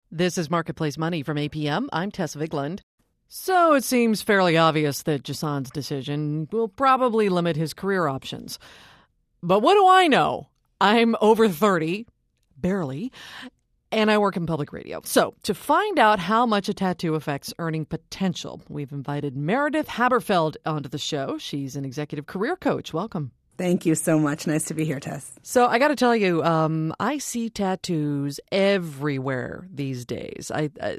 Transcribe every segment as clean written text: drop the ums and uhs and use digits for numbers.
This is Marketplace Money from APM. I'm Tess Vigland. So it seems fairly obvious that Jasan's decision will probably limit his career options. But what do I know? I'm over 30, barely, and I work in public radio. So to find out how much a tattoo affects earning potential, we've invited Meredith Haberfeld onto the show. She's an executive career coach. Welcome. Thank you so much. Nice to be here, Tess. So I got to tell you, I see tattoos everywhere these days.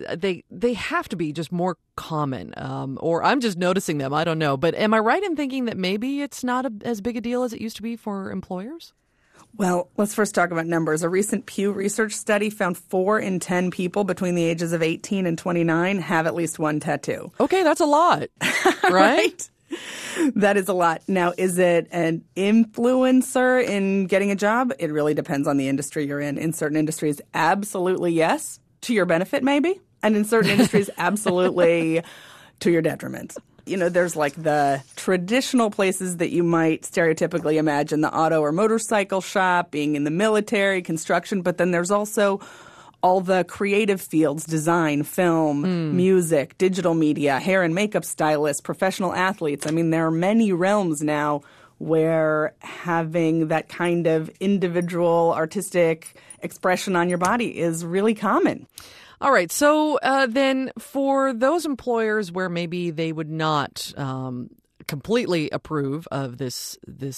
They have to be just more common, or I'm just noticing them. I don't know. But am I right in thinking that maybe it's not as big a deal as it used to be for employers? Well, let's first talk about numbers. A recent Pew Research study found 4 in 10 people between the ages of 18 and 29 have at least one tattoo. Okay, that's a lot, right? That is a lot. Now, is it an influencer in getting a job? It really depends on the industry you're in. In certain industries, absolutely yes, to your benefit maybe. And in certain industries, absolutely to your detriment. You know, there's like the traditional places that you might stereotypically imagine, the auto or motorcycle shop, being in the military, construction, but then there's also all the creative fields, design, film, music, digital media, hair and makeup stylists, professional athletes. I mean, there are many realms now where having that kind of individual artistic expression on your body is really common. All right. So then for those employers where maybe they would not completely approve of this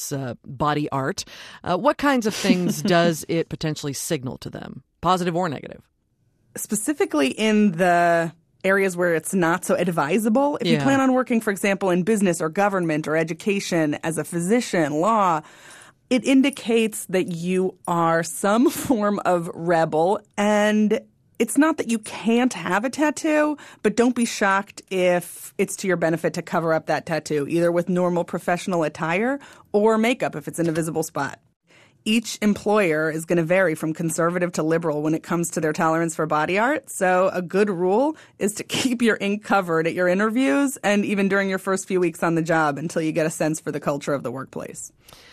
body art, what kinds of things does it potentially signal to them? Positive or negative? Specifically in the areas where it's not so advisable. If you plan on working, for example, in business or government or education as a physician, law, it indicates that you are some form of rebel. And it's not that you can't have a tattoo, but don't be shocked if it's to your benefit to cover up that tattoo, either with normal professional attire or makeup if it's in a visible spot. Each employer is going to vary from conservative to liberal when it comes to their tolerance for body art. So a good rule is to keep your ink covered at your interviews and even during your first few weeks on the job until you get a sense for the culture of the workplace.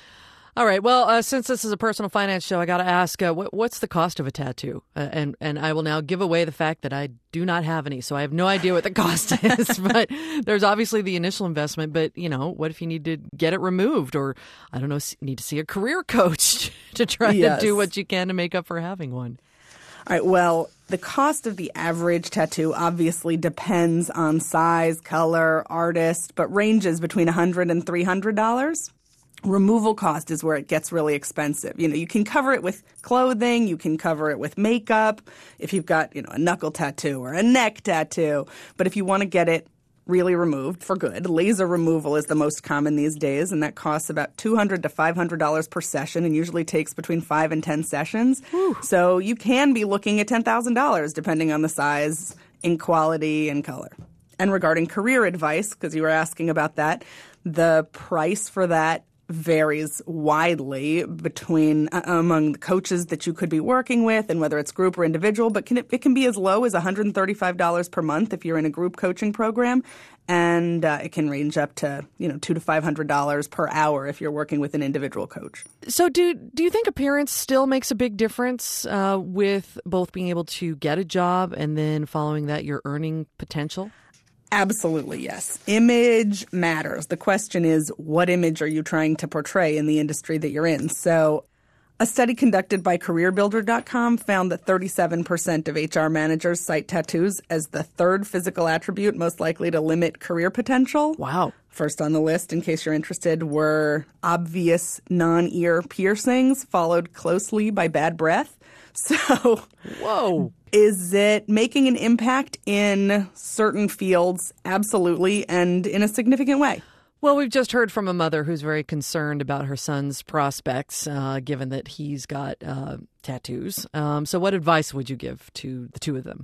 All right. Well, since this is a personal finance show, I got to ask, what's the cost of a tattoo? And I will now give away the fact that I do not have any, so I have no idea what the cost is. But there's obviously the initial investment. But, you know, what if you need to get it removed or, I don't know, need to see a career coach to try to do what you can to make up for having one? All right. Well, the cost of the average tattoo obviously depends on size, color, artist, but ranges between $100 and $300. Removal cost is where it gets really expensive. You know, you can cover it with clothing, you can cover it with makeup, if you've got, you know, a knuckle tattoo or a neck tattoo. But if you want to get it really removed for good, laser removal is the most common these days, and that costs about $200 to $500 per session and usually takes between 5 and 10 sessions. Whew. So you can be looking at $10,000 depending on the size, ink quality, and color. And regarding career advice, because you were asking about that, the price for that varies widely between among the coaches that you could be working with and whether it's group or individual, but it can be as low as $135 per month if you're in a group coaching program, and it can range up to $200 to $500 per hour if you're working with an individual coach. So do you think appearance still makes a big difference with both being able to get a job and then following that your earning potential? Absolutely, yes. Image matters. The question is, what image are you trying to portray in the industry that you're in? So a study conducted by CareerBuilder.com found that 37% of HR managers cite tattoos as the third physical attribute most likely to limit career potential. Wow. First on the list, in case you're interested, were obvious non-ear piercings, followed closely by bad breath. So, whoa. Is it making an impact in certain fields? Absolutely, and in a significant way. Well, we've just heard from a mother who's very concerned about her son's prospects, given that he's got tattoos. So what advice would you give to the two of them?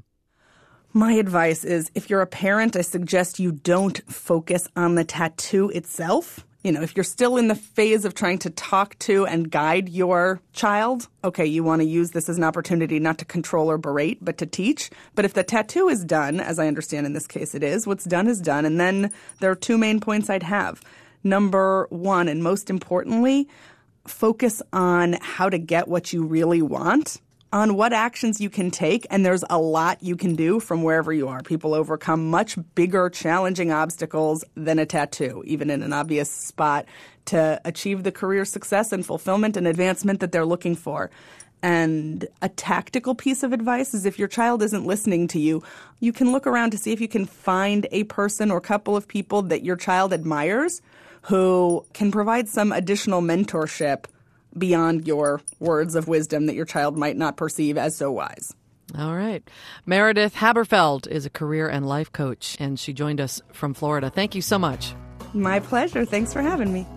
My advice is, if you're a parent, I suggest you don't focus on the tattoo itself. You know, if you're still in the phase of trying to talk to and guide your child, okay, you want to use this as an opportunity not to control or berate, but to teach. But if the tattoo is done, as I understand in this case it is, what's done is done. And then there are 2 main points I'd have. Number 1, and most importantly, focus on how to get what you really want on what actions you can take, and there's a lot you can do from wherever you are. People overcome much bigger, challenging obstacles than a tattoo, even in an obvious spot, to achieve the career success and fulfillment and advancement that they're looking for. And a tactical piece of advice is if your child isn't listening to you, you can look around to see if you can find a person or couple of people that your child admires who can provide some additional mentorship beyond your words of wisdom that your child might not perceive as so wise. All right. Meredith Haberfeld is a career and life coach, and she joined us from Florida. Thank you so much. My pleasure. Thanks for having me.